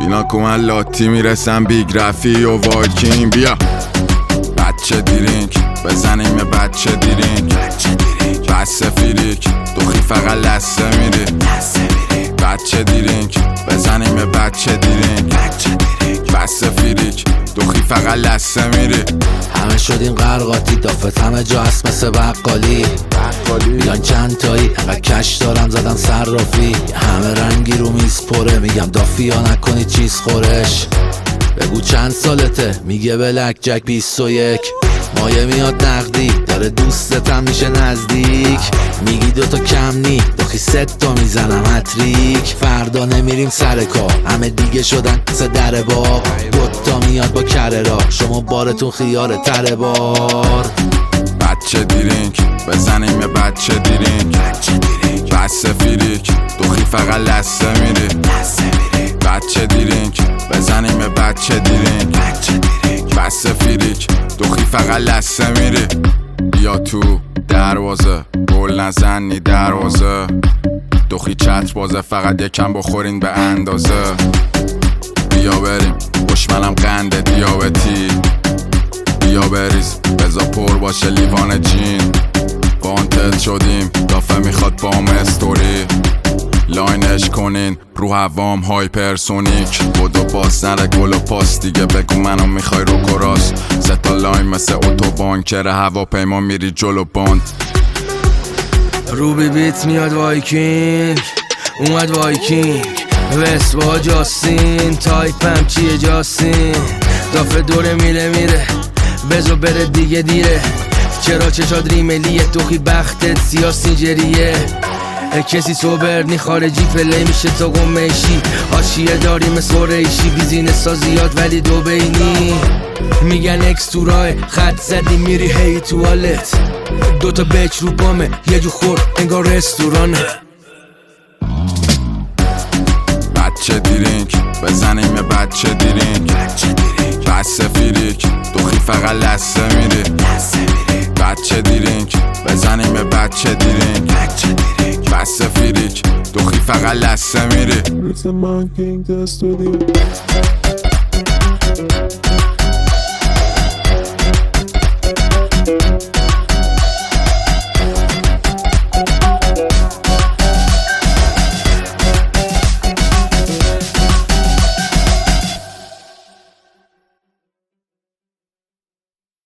اینا که من لاتی میرسم بیگ رفی و وایکین. بیا بچه دیرینک بزنیم بچه دیرینک، بس فیریک دوخی فقط لسه میری. بچه دیرینک بزنیم بچه دیرینک، بس فیریک دوخی فقط لسه میری. همه شدیم قرقاتی دافت همه جا هست مثل بقالی. میگن چند تایی انقدر کش دارم زدن صرافی. همه رنگی رو میز پره میگم دافی یا نکنی چیز خورش. بگو چند سالته میگه بلک جک 21. مایه میاد نقدی داره دوستتم میشه نزدیک. میگی دوتا کم نی داخی 3 تا میزنم هتریک. فردا نمیریم سر کار همه دیگه شدن مثل در باب. دوتا میاد با کره را شما بارتون خیاره تره بار. بچه دیرینک بزنیم بچه دیرینک، بس فیریک دوخی فقط لسه میری. بچه دیرینک بزنیم بچه دیرینک، بس فیریک دوخی فقط لسه میری. بیا تو دروازه گل نزنی دروازه، دوخی چتر بازه فقط یکم بخورین به اندازه. بیا بریم دشمنم قنده دیابتی، بیا بریز بزا پر باشه لیوان جین. وانتد شدیم دافه میخواد بام استوری، لاینش کنین رو هوام هایپرسونیک. بودو باز نره گل و پاس دیگه بگو منو میخوای رو کراس. 3 تا لاین مثل اتوبان کره هواپیما میری جلو باند. روبی بیت میاد وایکینگ اومد وایکینگ. وست با جاستین تایپم چیه جاستین. دافه دوره میره بزو بره دیگه دیره. چرا چشاد ریملیه توخی بختت سیاه سینجریه. کسی سوبر نی خارجی پلی میشه تا گمشی. آشیه داری مثل ریشی بیزینس ها زیاد ولی دو بینی. میگن اکس تو راه خط زدی میری هی توالت. دوتا بچ رو بامه یه جو خور انگار رستورانه. بچه دیرینک بزنیم بچه دیرینک، بس فیریک دوخی فقط لسه میری. بچه دیرینک بزنیم بچه دیرینک، بس فیریک دوخی فقط لسه میری.